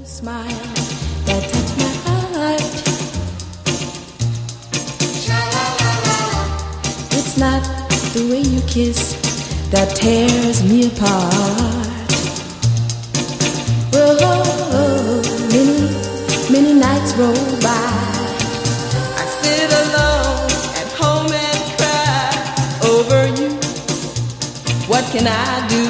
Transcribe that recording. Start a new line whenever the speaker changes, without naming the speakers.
smile that touched my heart. It's not the way you kiss that tears me apart. Oh, many nights roll by. I sit alone at home and cry over you. What can I do?